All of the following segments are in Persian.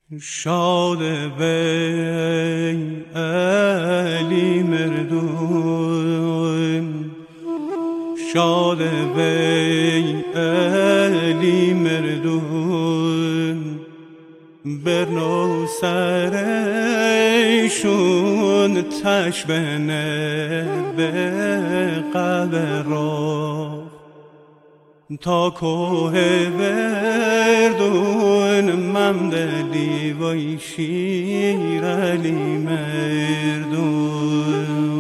شاد وی علی مردون، شاد وی علی مردون، برنو سرشون تشبنه به قلب را تا کوه وردون ممدلی وی شیر علی مردون.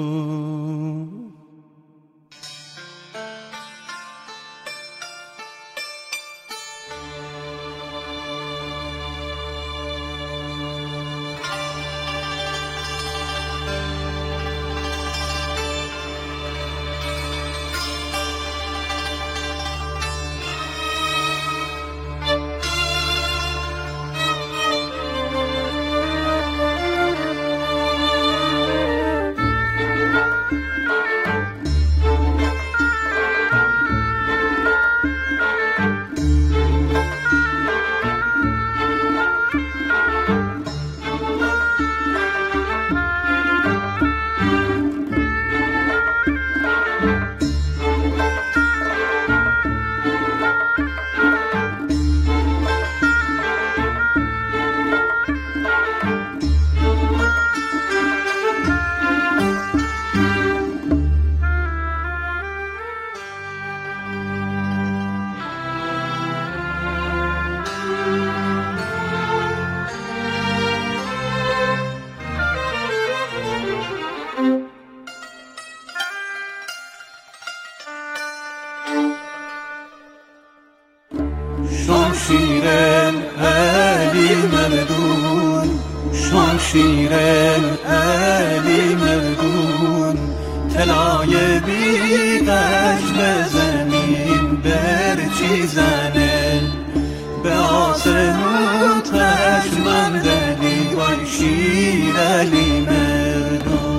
شمشیر علی مردون، شمشیر علی مردون، طلای بیغش به زمین برچی زنه، به آسمون تشمندلی وای شیر علی مردون.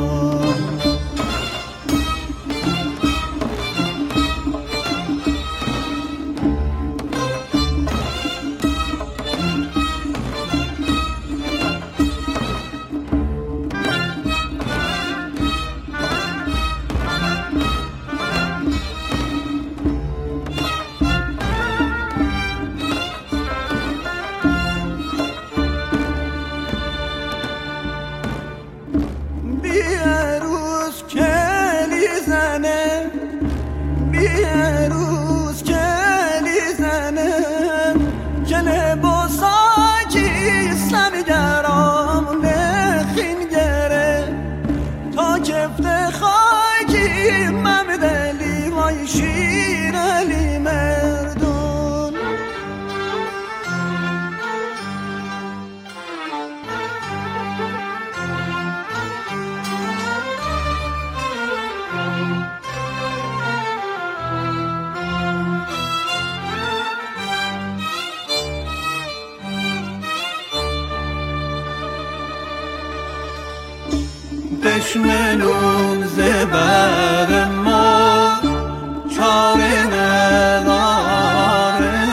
روز کلی زنه کنه با ساکی سمگرام نخین گره تا کفت خاکی ممدلی وای شیر علی مردون. دشمنون زبر ما چاره نداره،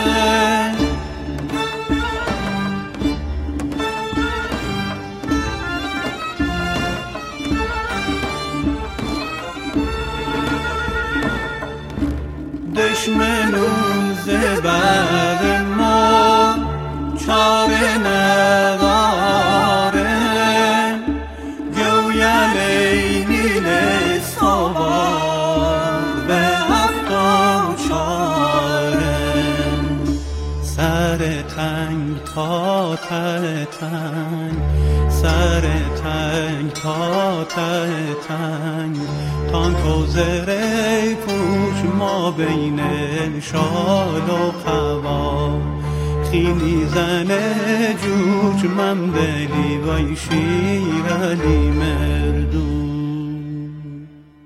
دشمنون زبر ما چاره نداره، سر تنگ تا ته تنگ، سر تنگ تا ته تنگ، تانک و زره پوش ما بین شال و قبا، خیلی زنه جوج ممدلی وای شیر علی مردون.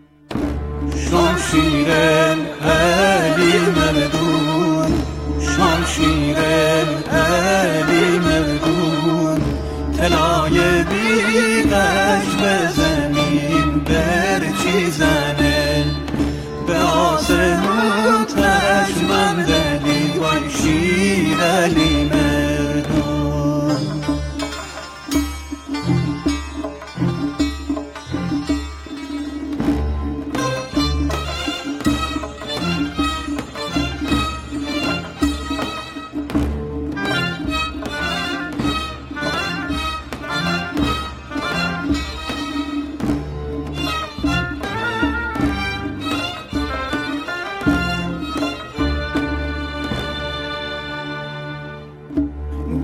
شمشیر علی مردون، شمشیر علی مردون، طلای بیغش به زمین برچی زنه، به آسمون تشمندلی وای شیر علی مردون.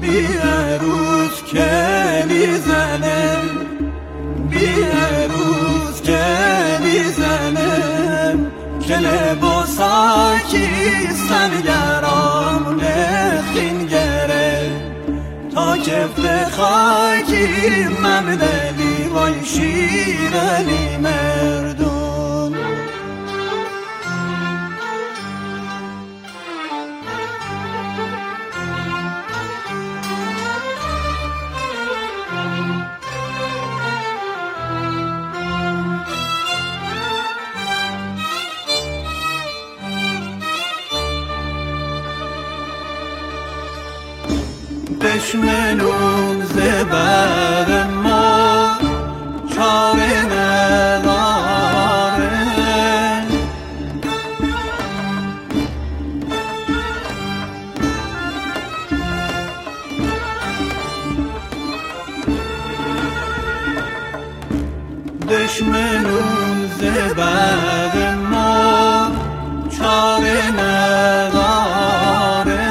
بی عروس کلی زنم بی عروس کلی زنم که لباساکی سنگرام نخین گره تا کفت خاکی ممدلی وای شیرلی مردون دشمنون زبر ما چاره نداره دشمنون زبر ما چاره نداره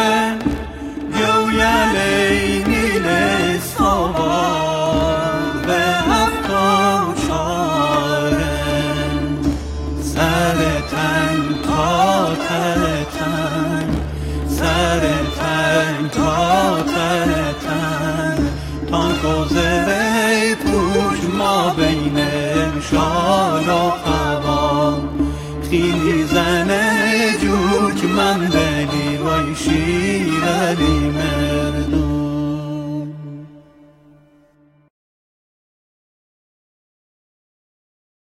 گذره پوش ما بین شال و قبا خیلی زنه جوک من دلی وای شیرلی